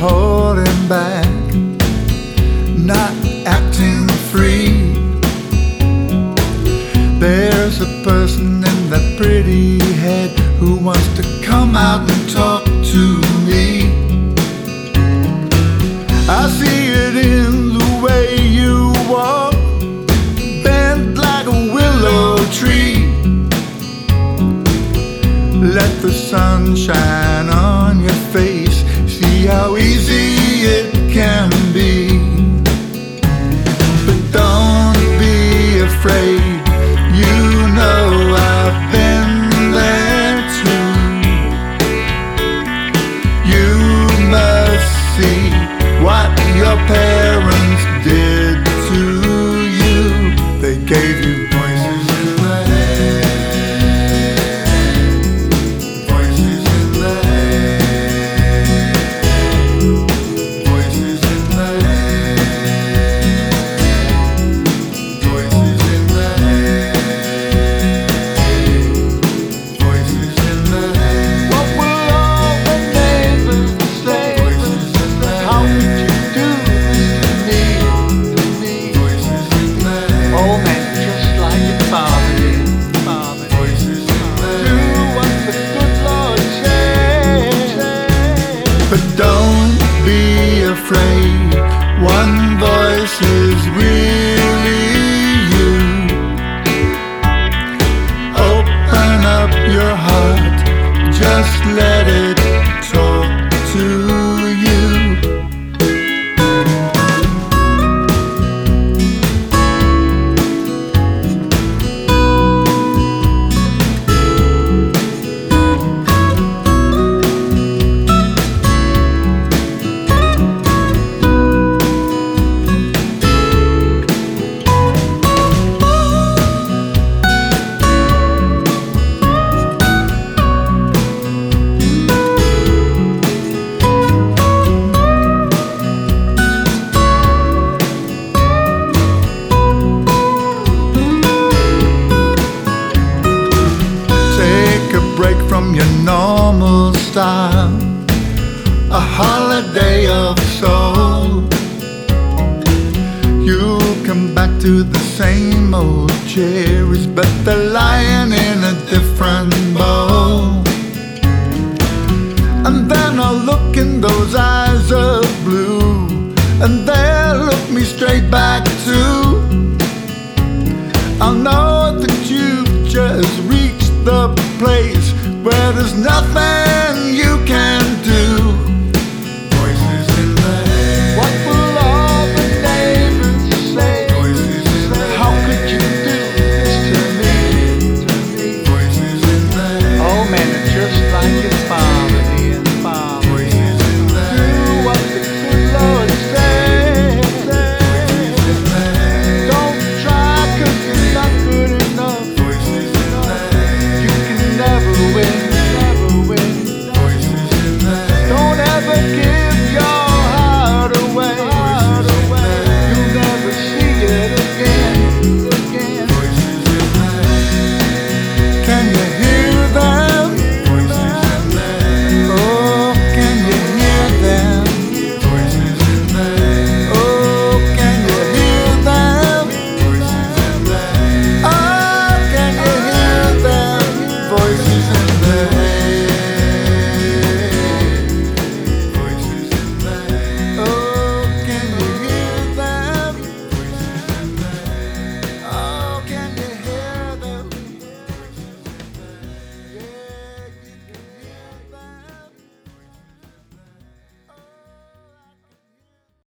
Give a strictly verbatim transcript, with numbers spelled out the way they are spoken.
holding back, not acting free. There's a person in that pretty head who wants to come out and talk to me. I see it in the way you walk, bent like a willow tree. Let the sun shine on your face, see how easy it can be. But don't be afraid, you know I've been there too. You must see what your parents did to you. They gave you voices in the head, voices in the head, voices in the head, voices in the head, voices in the head. What will all the neighbors say? Voices in the head. How could you do this to me, to me? Voices in the head. Oh man, just like your father did, father did. Voices in the head. Do what the good Lord said. But don't be afraid, one voice is really you. Open up your heart, just let it talk to you. Take a break from your normal style, a holiday of soul. You'll come back to the same old cherries, but the lion